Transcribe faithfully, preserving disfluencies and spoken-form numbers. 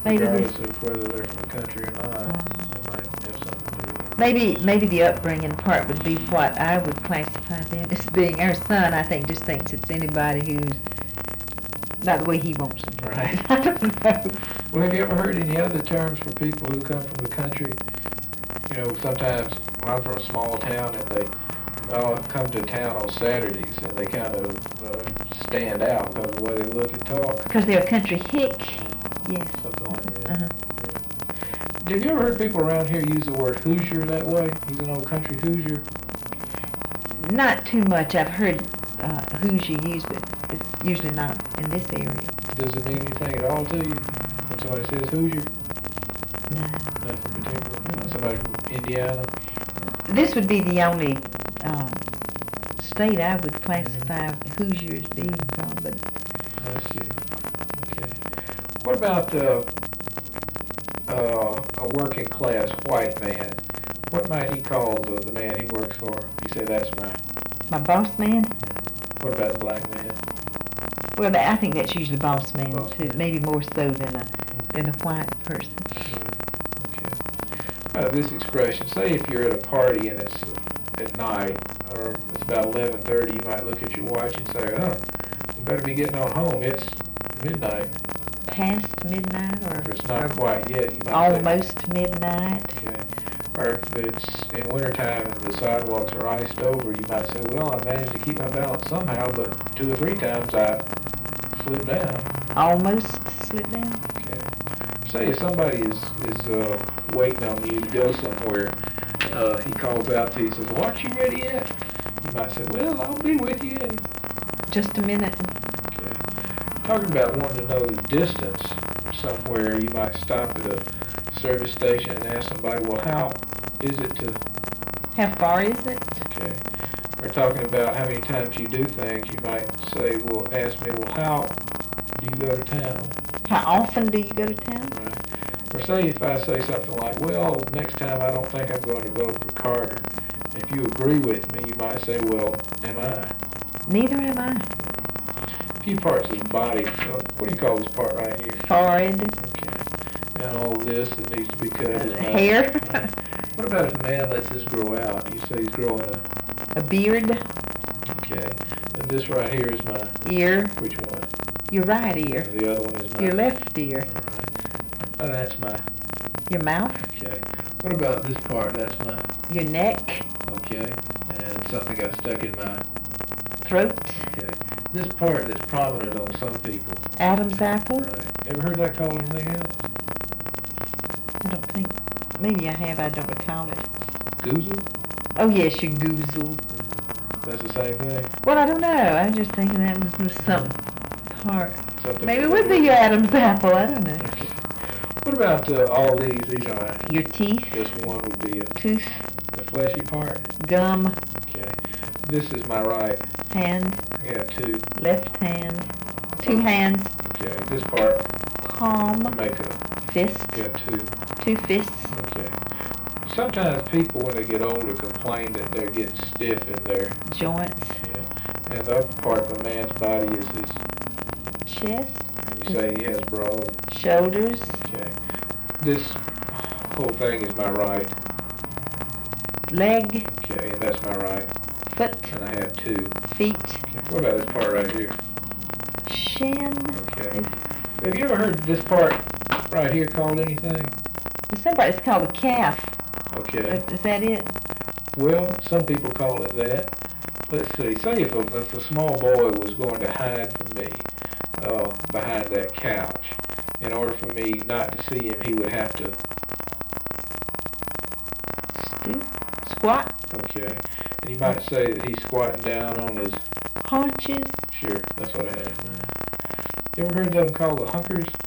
Maybe regardless this, of whether they're from the country or not. uh, It might have something to do with it. maybe maybe the upbringing part would be what I would classify them as being. Our son, I think, just thinks it's anybody who's not the way he wants them. Right. I don't know. Well, have you ever heard any other terms for people who come from the country? You know, sometimes well, I'm from a small town and they all come to town on Saturdays and they kind of uh, stand out because of the way they look and talk. Because they're a country hick. Yes. Something like that. Uh-huh. Yeah. Have you ever heard people around here use the word Hoosier that way? He's an old country Hoosier. Not too much. I've heard uh, Hoosier used, but it's usually not in this area. Does it mean anything at all to you when somebody says Hoosier? No. Nothing particular. Somebody from Indiana? This would be the only uh, state I would classify Hoosier as being from, but I see. Okay. What about uh, uh, a working class white man? What might he call the, the man he works for? You say that's my. my boss man. What about the black man? Well, I think that's usually boss man Boss too. man. Maybe more so than a than a white person. Okay. Uh, this expression. Say if you're at a party and it's uh, at night, or it's about eleven thirty, you might look at your watch and say, "Oh, you better be getting on home. It's midnight." Past midnight, or If it's not or quite yet, you might almost say, midnight. okay. Or if it's in wintertime and the sidewalks are iced over, you might say, well, I managed to keep my balance somehow, but two or three times I slipped down. Almost slipped down. Okay. Say if somebody is, is uh, waiting on you to go somewhere, uh, he calls out to you and says, well, aren't you ready yet? You might say, well, I'll be with you in. Just a minute. Okay. Talking about wanting to know the distance somewhere, you might stop at a service station and ask somebody, well, how is it to, How far is it? okay, or talking about how many times you do things, you might say, well, ask me, well, how do you go to town? How often do you go to town? Right. Or say if I say something like, well, next time I don't think I'm going to vote for Carter. If you agree with me, you might say, well, am I? Neither am I. A few parts of the body, uh, what do you call this part right here? Forehead. Okay. And all this that needs to be cut is Uh, my hair. What about if a man lets this grow out? You say he's growing a, A beard. okay. And this right here is my, Ear. which one? Your right ear. And the other one is my, Your left ear. all right. Oh, that's my, Your mouth. okay. What about this part? That's my, Your neck. okay. And something got stuck in my, Throat. okay. This part that's prominent on some people. Adam's apple. Right. Ever heard that called anything else? I don't think. Maybe I have. I don't recall it. Goozle? Oh yes, your goozle. That's the same thing? Well, I don't know. I was just thinking that was was some part. Something Maybe it would be your Adam's apple. I don't know. Okay. What about uh, all these? These are, Your teeth. just one would be a, Tooth. the fleshy part. Gum. Okay. This is my right. Hand. I have two. Left hand. Two hands. Okay. This part Palm. make a, Fist. got two. Two fists. Okay. Sometimes people, when they get older, complain that they're getting stiff in their, Joints. yeah. And the upper part of a man's body is his, Chest. and you say he has broad. Shoulders. Okay. This whole thing is my right. Leg. Okay. And that's my right. Foot. And I have two. Feet. Okay. What about this part right here? Shin. Okay. Have you ever heard this part right here called anything? Somebody's called a calf. Okay. Is that it? Well, some people call it that. Let's see. Say if a, if a small boy was going to hide from me uh, behind that couch, in order for me not to see him, he would have to. Stoop. Squat. Okay. And you might say that he's squatting down on his. Haunches. Sure, that's what I had in mind. You ever heard them called the hunkers?